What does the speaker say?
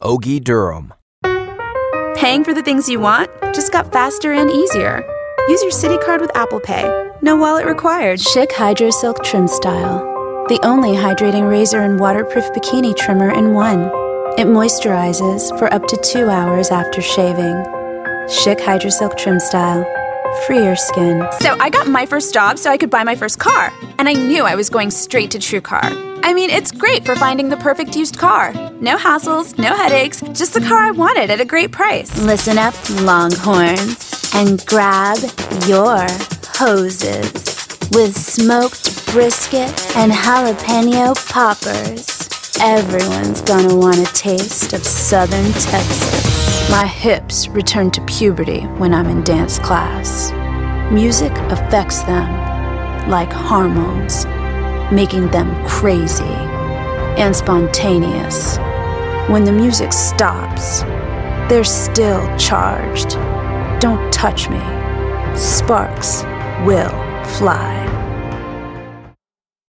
Ogie Durham. Paying for the things you want just got faster and easier. Use your Citi card with Apple Pay. No wallet required. Schick Hydro Silk Trim Style. The only hydrating razor and waterproof bikini trimmer in one. It moisturizes for up to 2 hours after shaving. Schick Hydro Silk Trim Style. Freer skin. So I got my first job so I could buy my first car. And I knew I was going straight to TrueCar. I mean, it's great for finding the perfect used car. No hassles, no headaches, just the car I wanted at a great price. Listen up, Longhorns, and grab your hoses. With smoked brisket and jalapeno poppers, everyone's gonna want a taste of Southern Texas. My hips return to puberty when I'm in dance class. Music affects them like hormones, making them crazy and spontaneous. When the music stops, they're still charged. Don't touch me. Sparks will fly.